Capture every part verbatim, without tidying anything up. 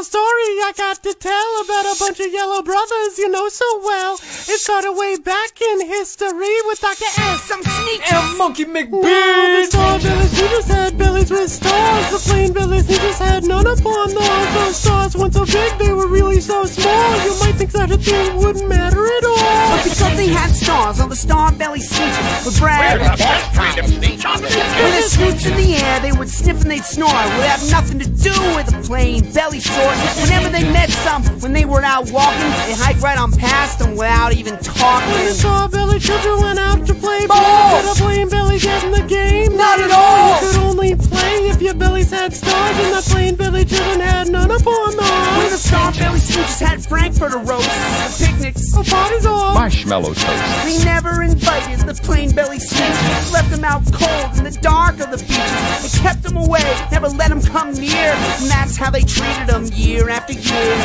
story I got to tell about a bunch of yellow brothers you know so well. It started way back in history with Doctor S. Some sneakers and Monkey McBean. Now the star belly sneakers had bellies with stars. The plain belly sneakers had none upon those. Those stars weren't so big, they were really so small. You might think such a thing wouldn't matter at all. But because they had stars on the star belly sneakers would brag. With their scoots in the air, they would sniff and they'd snore. Would have nothing to do with a plain belly sort. Whenever they met some, when they were out walking, they hiked right on past them without even talking. When the star belly children went out to play ball, did a plain belly get in the game? Not at all. You could only play if your bellies had stars, and the plain belly children had none upon those. When the star belly sneakers had Frankfurter roasts, picnics, oh, parties all marshmallow toast. they never invited the plain belly sneakers. Left them out cold in the dark of the beaches. They kept them away, never let them come near. And that's how they treated them year after year.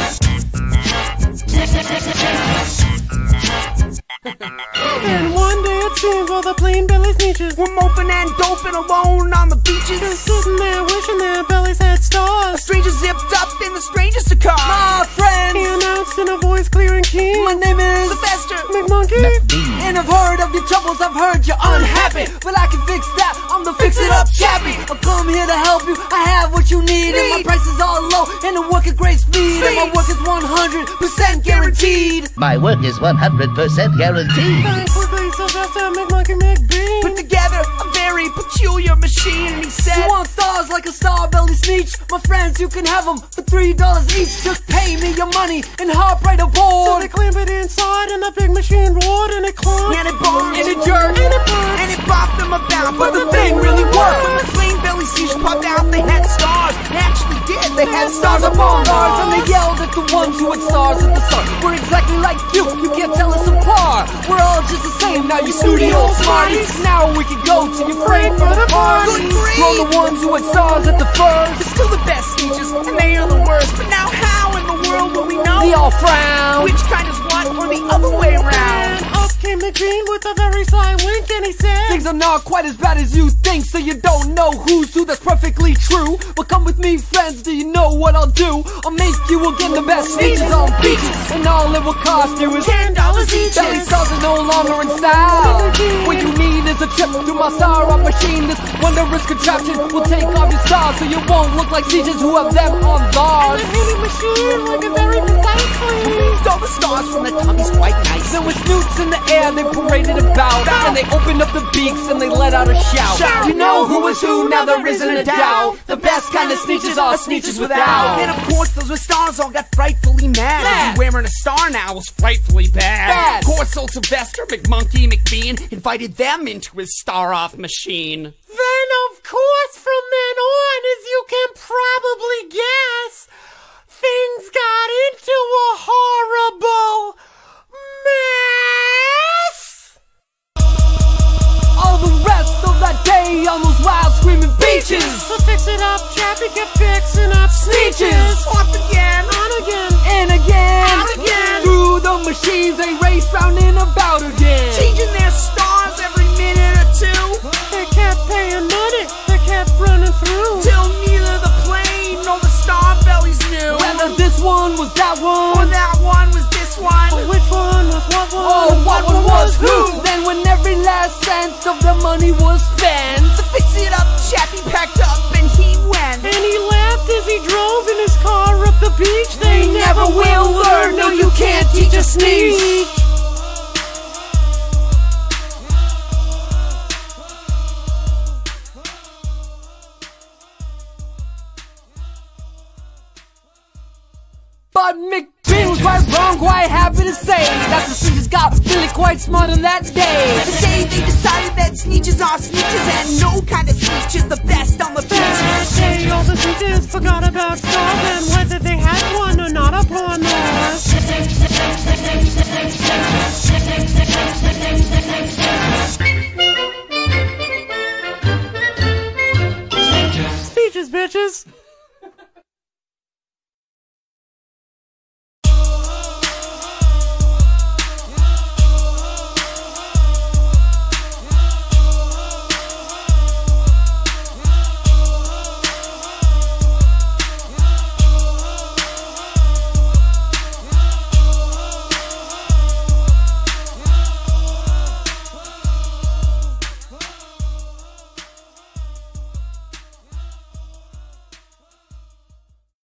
And one day it seems all the plain belly sneakers were moping and doping alone on the beaches. They're sitting there wishing their bellies had A stars. stranger zipped up in the strangest of cars. My friend, He announced in a voice clear and keen, my name is Sylvester McMonkey. and I've heard of your troubles, I've heard you're unhappy. But I can fix that, I'm the fix-it-up chappy. I've come here to help you, I have what you need. And my prices are low, and the work at great speed. And my work is one hundred percent guaranteed. My work is one hundred percent guaranteed. Thanks for the Sylvester McMonkey McBean. put together a very peculiar machine. And he said, You want stars like a star belly sneech? My friends, you can have them for three dollars each. Just pay me your money and hop right So aboard. they clamp it inside and the big machine roared and it clunked and it bombed, And it jerked, and it burned. and it bopped them about. but the thing really worked. When the plain belly sneakers popped out, they had stars. They actually did. They had stars Stars upon upon stars, and they yelled at the ones who had stars at the sun. We're exactly like you, you can't tell us apart. We're all just the same, now you snooty old smarties. Now we can go to your Frankfurter party. Good grief. We're the ones who had stars at the first. They're still the best sneakers, and they are the worst. But now how in the world will we know They all frown. which kind is what, or the other way around? And up came McBean with a very sly wink and he said, Things are not quite as bad as you think, so you don't know who's who, that's perfectly true. But come with me, friends, do you know what I'll do? I'll make you again the best sneakers on beaches, and all it will cost you is Ten dollars each. belly stars are no longer in style. What you need is a trip to my star-up machine. This wondrous contraption will take off your stars, so you won't look like sneakers who have them on and bars. the hitting machine like a very precisely. Moved all the stars from the tummies quite nice. Then with snoots in the air, they paraded about, and they opened up the beaks and they let out a shout. Shout. You know who is who, now there isn't a doubt. The best kind of sneakers are sneakers without. And of course, those with stars all got frightfully mad. Mad. Wearing a star now was frightfully bad. Bad. Of course, old Sylvester McMonkey McBean invited them into his star-off machine. Then of course from then on, as you can probably guess, things got into a horrible mess. All the rest of that day on those wild screaming beaches, So fix it up, Chappy kept fixing up Sneakers. Off again, on again, and again, out again. through the machines they race round and about again. Changing their stars every minute or two. They kept paying money, they kept running through. Till neither the plane nor the star bellies knew Whether this one was that or one, that one was this one. Which one was what one? or what one was who. Then when every last cent of the money was spent, To fix it up, Chappie packed up and he went. And he laughed as he drove in his car up the beach. They, they never will learn. No, you can't teach a sneak. But McBean was quite wrong, quite happy to say that the sneakers got really quite smart on that day. The day they decided that sneakers are sneakers and no kind of sneak is the best on the beach. That day all the teachers forgot about stars and whether they had one or not upon those. Speeches, bitches.